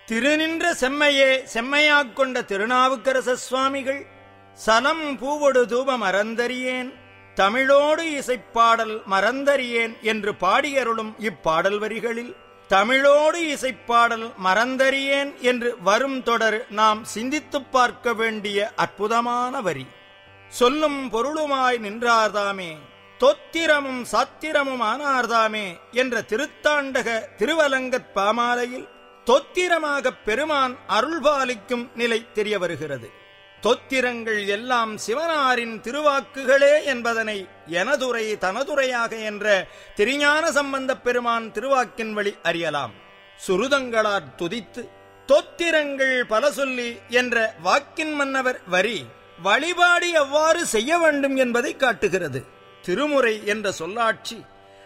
திருநின்ற செம்மையே செம்மையாக் கொண்ட திருநாவுக்கரச சுவாமிகள் சலம் பூவொடு தூப மறந்தறியேன் தமிழோடு இசைப்பாடல் மறந்தறியேன் என்று பாடியருளும் இப்பாடல் வரிகளில் தமிழோடு இசைப்பாடல் மறந்தறியேன் என்று வரும் தொடர் நாம் சிந்தித்துப் பார்க்க வேண்டிய அற்புதமான வரி. சொல்லும் பொருளுமாய் நின்றார்தாமே, தொத்திரமும் சாத்திரமும் ஆனார்தாமே என்ற திருத்தாண்டக திருவலங்கத் பாமாலையில் தொத்திரமாகப் பெருமான் அருள்பாலிக்கும் நிலை தெரிய வருகிறது. தொத்திரங்கள் எல்லாம் சிவனாரின் திருவாக்குகளே என்பதனை எனதுரை தனதுரையாக என்ற திருஞான சம்பந்தப் பெருமான் திருவாக்கின் வழி அறியலாம். சுருதங்களாற் துதித்து தொத்திரங்கள் பல சொல்லி என்ற வாக்கின் மன்னவர் வரி வழிபாடு எவ்வாறு செய்ய வேண்டும் என்பதை காட்டுகிறது. திருமுறை என்ற சொல்லாட்சி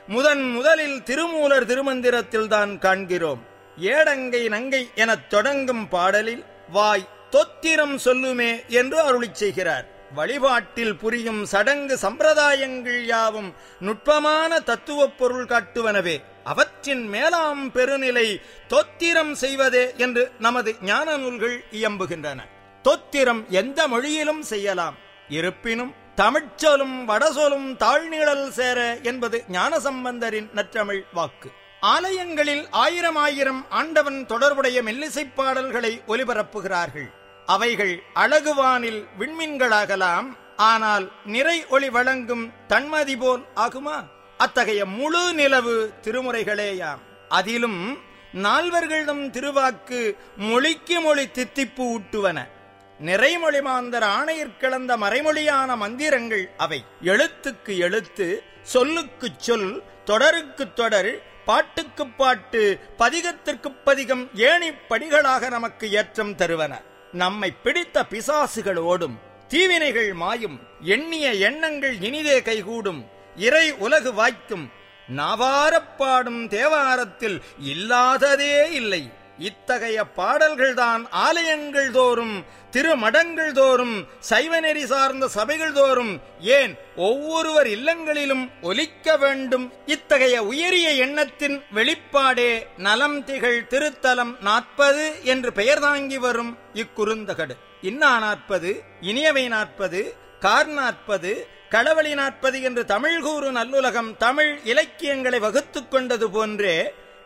முதலில் திருமூலர் திருமந்திரத்தில்தான் காண்கிறோம். ஏடங்கை நங்கை எனத் தொடங்கும் பாடலில் வாய் தொத்திரம் சொல்லுமே என்று அருளிச் செய்கிறார். வழிபாட்டில் புரியும் சடங்கு சம்பிரதாயங்கள் யாவும் நுட்பமான தத்துவப் பொருள் காட்டுவனவே. அவற்றின் மேலாம் பெருநிலை தொத்திரம் செய்வதே என்று நமது ஞான நூல்கள் இயம்புகின்றன. தொத்திரம் எந்த மொழியிலும் செய்யலாம். இருப்பினும் தமிழ்ச்சொலும் வடசொலும் தாழ்நிழல் சேர என்பது ஞானசம்பந்தரின் நற்றமிழ் வாக்கு. ஆலயங்களில் ஆயிரம் ஆண்டவன் தொடர்புடைய மெல்லிசைப் பாடல்களை ஒலிபரப்புகிறார்கள். அவைகள் அழகுவானில் விண்மீன்களாகலாம். ஆனால் நிறை ஒளி வழங்கும் தன்மதி போல் ஆகுமா? அத்தகைய முழு நிலவு திருமுறைகளேயாம். அதிலும் நால்வர்களிடம் திருவாக்கு மொழிக்கு மொழி தித்திப்பு ஊட்டுவன. நிறைமொழி மாந்தர் ஆணையிற் கிளந்த மறைமொழியான மந்திரங்கள் அவை. எழுத்துக்கு எழுத்து, சொல்லுக்குச் சொல், தொடருக்கு தொடர், பாட்டுக்கு பாட்டு, பதிகத்திற்கு பதிகம் ஏணிப்படிகளாக நமக்கு ஏற்றம் தருவன. நம்மை பிடித்த பிசாசுகள் ஓடும், தீவினைகள் மாயும், எண்ணிய எண்ணங்கள் இனிதே கைகூடும், இறை உலகு வாய்க்கும். நாவாரப் பாடும் தேவாரத்தில் இல்லாததே இல்லை. இத்தகைய பாடல்கள்தான் ஆலயங்கள் தோறும், திருமடங்கள் தோறும், சைவநெறி சார்ந்த சபைகள் தோறும், ஏன் ஒவ்வொருவர் இல்லங்களிலும் ஒலிக்க வேண்டும். இத்தகைய உயரிய எண்ணத்தின் வெளிப்பாடே நலம் திகழ் திருத்தலம் 40 என்று பெயர் தாங்கி வரும் இக்குறுந்தகடு. இன்னா 40, இனியவை 40, கார் 40, களவழி 40 என்று தமிழ் கூறு நல்லுலகம் தமிழ் இலக்கியங்களை வகுத்துக் கொண்டது போன்றே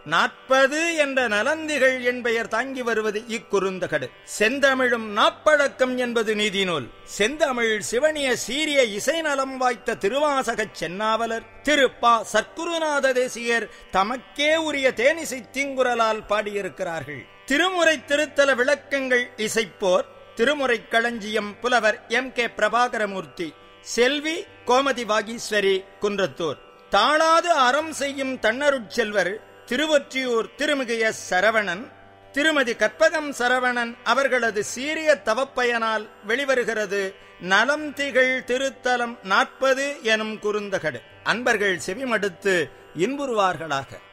40 என்ற நலந்திகள் என்பெயர் தாங்கி வருவது இக்குறுந்தகடு. செந்தமிழும் நாப்பழக்கம் என்பது நீதி நூல். செந்தமிழ் சிவனிய சீரிய இசை நலம் வாய்த்த திருவாசகச் சென்னாவலர் திரு பா. சற்குருநாத தேசிகர் தமக்கே உரிய தேனிசை தீங்குரலால் பாடியிருக்கிறார்கள். திருமுறை திருத்தல விளக்கங்கள் இசைப்போர் திருமுறை களஞ்சியம் புலவர் M.K. பிரபாகரமூர்த்தி, செல்வி கோமதி வாகீஸ்வரி குன்றத்தூர். தாளாது அறம் செய்யும் தன்னருட்செல்வர் திருவொற்றியூர் திருமிகு எஸ். சரவணன், திருமதி கற்பகம் சரவணன் அவர்களது சீரிய தவப்பயனால் வெளிவருகிறது நலம் திகழ் திருத்தலம் 40 எனும் குறுந்தகடு. அன்பர்கள் செவிமடுத்து இன்புறுவார்களாக.